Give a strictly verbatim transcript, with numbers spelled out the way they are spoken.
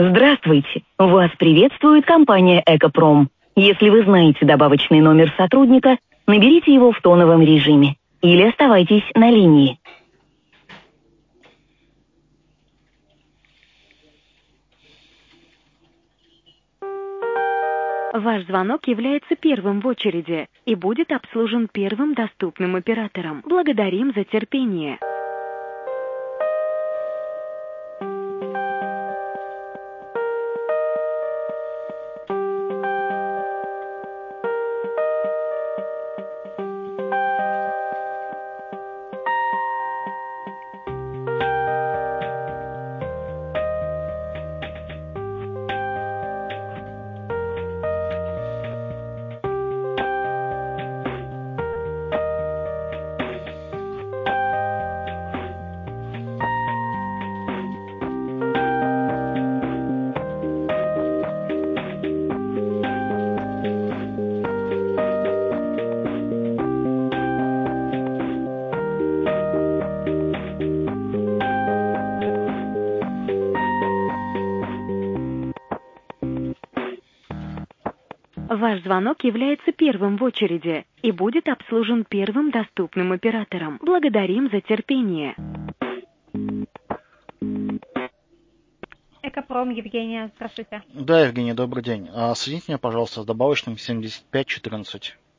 Здравствуйте! Вас приветствует компания «Экопром». Если вы знаете добавочный номер сотрудника, наберите его в тоновом режиме или оставайтесь на линии. Ваш звонок является первым в очереди и будет обслужен первым доступным оператором. Благодарим за терпение. Ваш звонок является первым в очереди и будет обслужен первым доступным оператором. Благодарим за терпение. Экопром, Евгения, здравствуйте. Да, Евгений, добрый день. А, соедините меня, пожалуйста, с добавочным семьдесят пять четырнадцать.